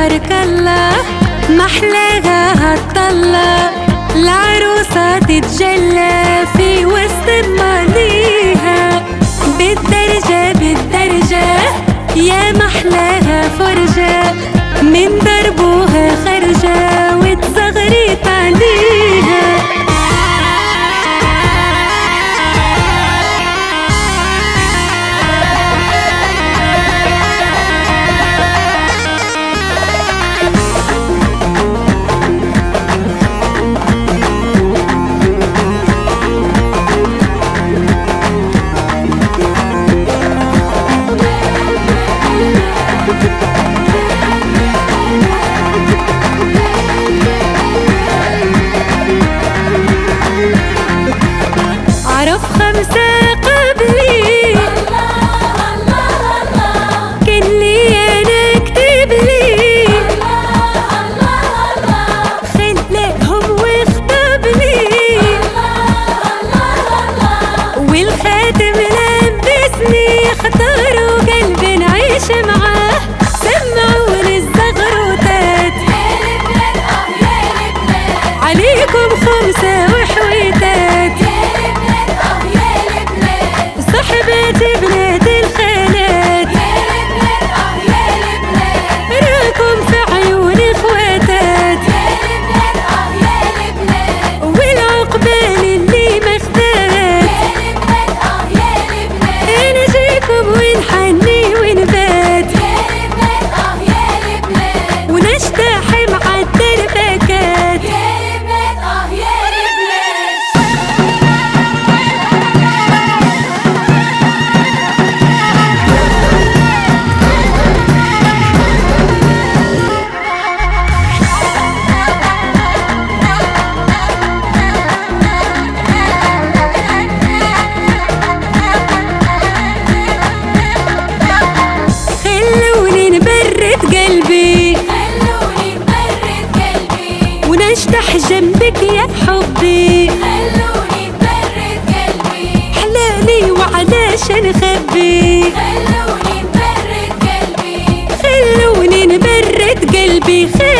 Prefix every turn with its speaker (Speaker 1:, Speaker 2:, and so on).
Speaker 1: تبارك الله، محلاها هتطلع العروسة تتجلى في وسط ماضيها، بالدرجة بالدرجة يا محلاها فرجة، من دربوها خرجة وتزغريت عليها. عرف خمسة قبلي
Speaker 2: الله الله الله،
Speaker 1: كان لي أنا كتب لي
Speaker 2: الله الله الله،
Speaker 1: خلقهم واخطب لي
Speaker 2: الله الله،
Speaker 1: والخاتم لبسني، اختاروا قلبي نعيش معاه، سمعوني الزغروتات
Speaker 2: يا البنات يا البنات،
Speaker 1: عليكم خمسة وحويتات،
Speaker 2: يا البنات يا البنات،
Speaker 1: صحباتي بنات الخالات،
Speaker 2: يا البنات يا البنات،
Speaker 1: راكم في عيوني خواتات،
Speaker 2: يا البنات يا البنات،
Speaker 1: والعقبال اللي مخدات،
Speaker 2: يا البنات يا البنات،
Speaker 1: انا جيكم ونحني ونبات،
Speaker 2: يا البنات يا البنات،
Speaker 1: ونجتاح مع الدربكات.
Speaker 2: يا البنات يا البنات.
Speaker 1: خلوني نبرد قلبي
Speaker 2: خلوني نبرد قلبي،
Speaker 1: ونجتاح جنبك يا حبي،
Speaker 2: خلوني نبرد قلبي،
Speaker 1: حلالي وعلاش نخبي،
Speaker 2: خلوني نبرد قلبي،
Speaker 1: خلوني نبرد قلبي.